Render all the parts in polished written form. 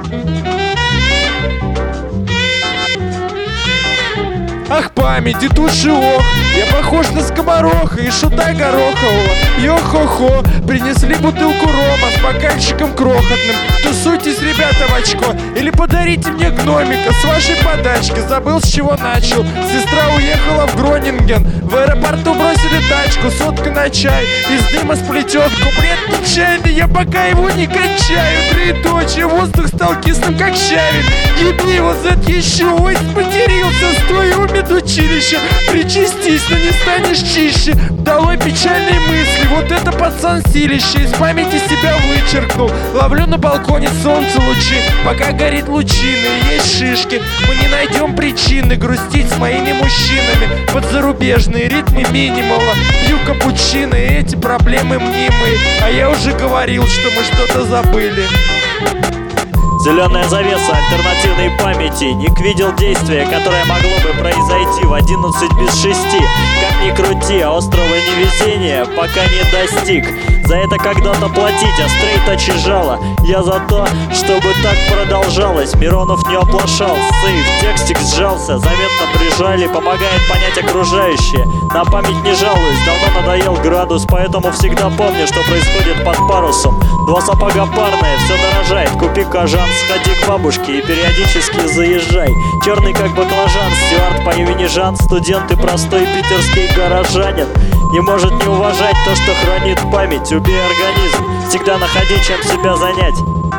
Ах, память и туши ох, я похож на скомороха и шута Горохового. Йо-хо-хо, принесли бутылку рома с бокальчиком крохотным. Тусуйтесь, ребята, в очко, или подарите мне гномика с вашей подачки. Забыл, с чего начал. Сестра уехала в Гронинген, в аэропорту бросили тачку, сотка на чай, из дыма сплетенку. Бред печальный, я пока его не кончаю. Троеточие, воздух стал кислым, как щавель. Еби его, зад еще, ой, матерился, стой, медучилище. Причастись, но не станешь чище. Долой печальные мысли, вот это пацан силище. Из памяти себя вычеркнул. Ловлю на балконе солнце лучи, пока горит лучина и есть шишки. Мы не найдем причины грустить с моими мужчинами под зарубежные ритмы минимала. Пью капучино, и эти проблемы мнимые. А я уже говорил, что мы что-то забыли. Зеленая завеса альтернативной памяти. Ник видел действие, которое могло бы произойти в 11 без 6. Как ни крути, а острого невезения пока не достиг. За это когда-то платить, а стрейта чижала. Я за то, чтобы так продолжалось. Миронов не оплошал, сейф, текстик сжался. Заметно прижали, помогает понять окружающее. На память не жалуюсь, давно надоел градус, поэтому всегда помню, что происходит под парусом. Два сапога парные, все дорожает. Купи кожан, сходи к бабушке и периодически заезжай. Черный как баклажан, стюард по имени Жан, студент и простой питерский горожанин. Не может не уважать то, что хранит память. Убей организм, всегда находи, чем себя занять.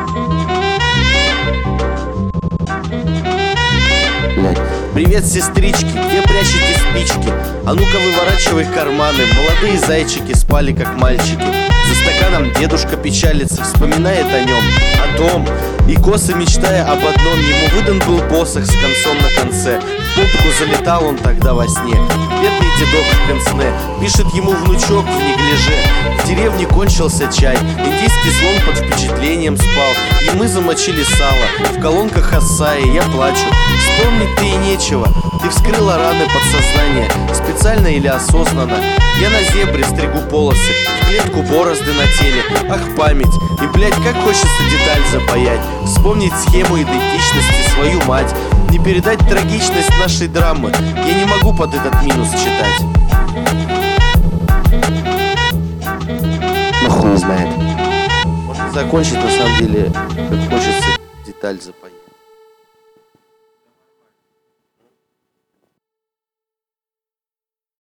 Привет, сестрички, где прячете спички? А ну-ка выворачивай карманы. Молодые зайчики спали как мальчики. За стаканом дедушка печалится, вспоминает о нем, о том. И косо мечтая об одном, ему выдан был посох с концом на конце. В попку залетал он тогда во сне. Бедный дедок в пенсне, пишет ему внучок в неглиже. В деревне кончился чай, индийский слон под впечатлением спал. И мы замочили сало в колонках Ассаи. Я плачу, вспомнить-то и нечего. Ты вскрыла раны подсознания, специально или осознанно. Я на зебре стригу полосы, в клетку борозды на теле. Ах, память, и, блядь, как хочется деталь запаять. Вспомнить схему идентичности, свою мать. Не передать трагичность нашей драмы. Я не могу под этот минус читать. Ну хуй знает. Можно закончить, на самом деле, как хочется деталь запаять.